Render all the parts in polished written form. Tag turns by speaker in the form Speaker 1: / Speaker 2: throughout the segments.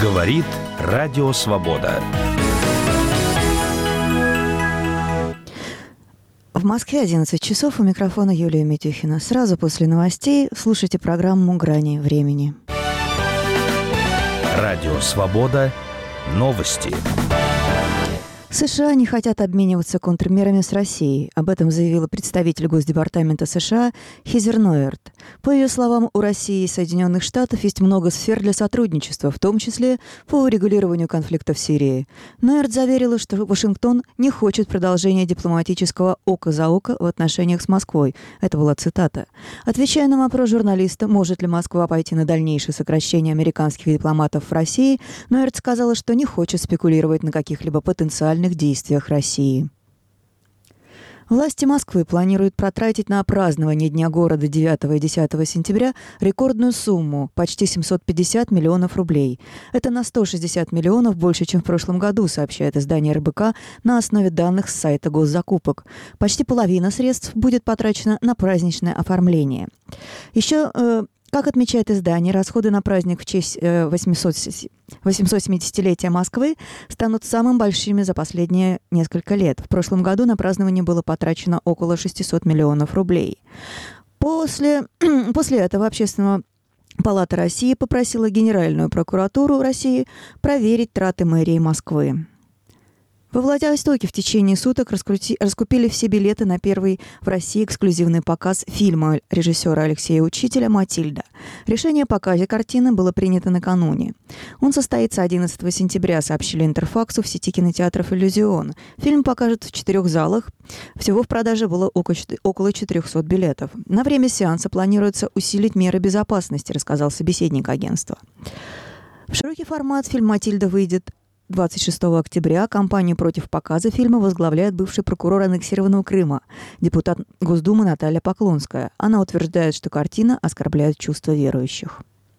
Speaker 1: Говорит Радио Свобода.
Speaker 2: В Москве 11 часов, у микрофона Юлия Митюхина. Сразу после новостей слушайте программу «Грани времени».
Speaker 1: Радио Свобода. Новости.
Speaker 2: США не хотят обмениваться контрмерами с Россией. Об этом заявила представитель Госдепартамента США Хизер Нойерт. По ее словам, у России и Соединенных Штатов есть много сфер для сотрудничества, в том числе по урегулированию конфликта в Сирии. Нойерт заверила, что Вашингтон не хочет продолжения дипломатического око за око в отношениях с Москвой. Это была цитата. Отвечая на вопрос журналиста, может ли Москва пойти на дальнейшее сокращение американских дипломатов в России, Нойерт сказала, что не хочет спекулировать на каких-либо потенциальных действиях России. Власти Москвы планируют потратить на празднование Дня города 9 и 10 сентября рекордную сумму – почти 750 миллионов рублей. Это на 160 миллионов больше, чем в прошлом году, сообщает издание РБК на основе данных с сайта госзакупок. Почти половина средств будет потрачена на праздничное оформление. Еще, как отмечает издание, расходы на праздник в честь 870-летия Москвы станут самыми большими за последние несколько лет. В прошлом году на празднование было потрачено около 600 миллионов рублей. После этого Общественная палата России попросила Генеральную прокуратуру России проверить траты мэрии Москвы. Во Владивостоке в течение суток раскупили все билеты на первый в России эксклюзивный показ фильма режиссера Алексея Учителя «Матильда». Решение о показе картины было принято накануне. Он состоится 11 сентября, сообщили Интерфаксу в сети кинотеатров «Иллюзион». Фильм покажут в 4 залах. Всего в продаже было около 400 билетов. На время сеанса планируется усилить меры безопасности, рассказал собеседник агентства. В широкий формат фильм «Матильда» выйдет 26 октября. Кампанию против показа фильма возглавляет бывший прокурор аннексированного Крыма, депутат Госдумы Наталья Поклонская. Она утверждает, что картина оскорбляет чувства верующих.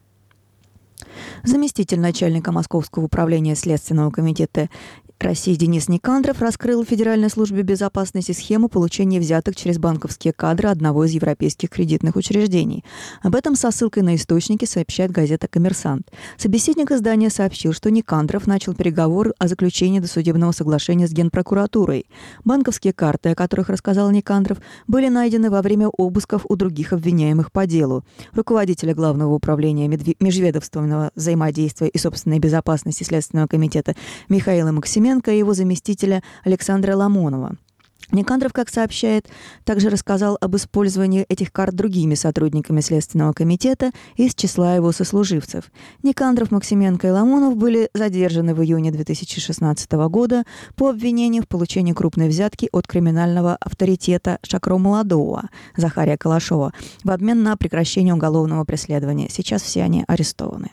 Speaker 2: Заместитель начальника Московского управления Следственного комитета России Денис Никандров раскрыл в Федеральной службе безопасности схему получения взяток через банковские кадры одного из европейских кредитных учреждений. Об этом со ссылкой на источники сообщает газета «Коммерсант». Собеседник издания сообщил, что Никандров начал переговоры о заключении досудебного соглашения с Генпрокуратурой. Банковские карты, о которых рассказал Никандров, были найдены во время обысков у других обвиняемых по делу. Руководителя Главного управления межведомственного взаимодействия и собственной безопасности Следственного комитета Михаила Максименко и его заместителя Александра Ламонова. Никандров, как сообщает, также рассказал об использовании этих карт другими сотрудниками Следственного комитета из числа его сослуживцев. Никандров, Максименко и Ламонов были задержаны в июне 2016 года по обвинению в получении крупной взятки от криминального авторитета Шакро Молодого Захария Калашова в обмен на прекращение уголовного преследования. Сейчас все они арестованы.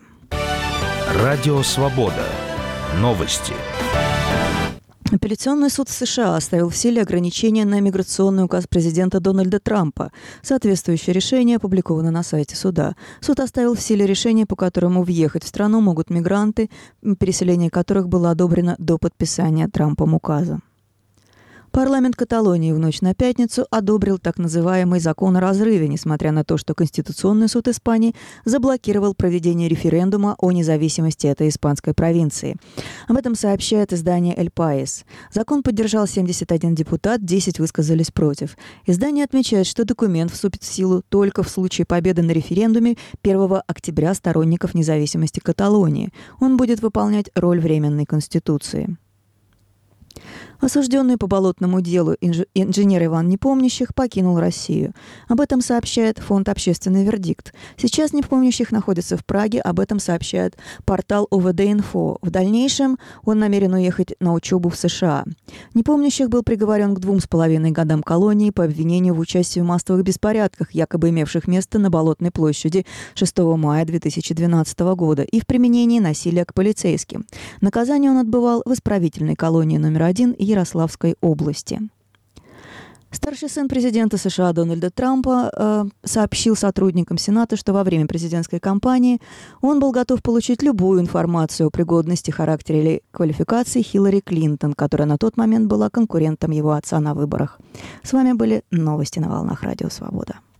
Speaker 1: Радио Свобода. Новости.
Speaker 2: Апелляционный суд в США оставил в силе ограничения на миграционный указ президента Дональда Трампа. Соответствующее решение опубликовано на сайте суда. Суд оставил в силе решение, по которому въехать в страну могут мигранты, переселение которых было одобрено до подписания Трампом указа. Парламент Каталонии в ночь на пятницу одобрил так называемый закон о разрыве, несмотря на то, что Конституционный суд Испании заблокировал проведение референдума о независимости этой испанской провинции. Об этом сообщает издание «Эль Паис». Закон поддержал 71 депутат, 10 высказались против. Издание отмечает, что документ вступит в силу только в случае победы на референдуме 1 октября сторонников независимости Каталонии. Он будет выполнять роль временной конституции. Осужденный по болотному делу инженер Иван Непомнящих покинул Россию. Об этом сообщает фонд «Общественный вердикт». Сейчас Непомнящих находится в Праге, об этом сообщает портал ОВД-Инфо. В дальнейшем он намерен уехать на учебу в США. Непомнящих был приговорен к 2,5 годам колонии по обвинению в участии в массовых беспорядках, якобы имевших место на Болотной площади 6 мая 2012 года, и в применении насилия к полицейским. Наказание он отбывал в исправительной колонии номер 1 Ярославской области. Старший сын президента США Дональда Трампа сообщил сотрудникам Сената, что во время президентской кампании он был готов получить любую информацию о пригодности, характере или квалификации Хиллари Клинтон, которая на тот момент была конкурентом его отца на выборах. С вами были новости на волнах Радио Свобода.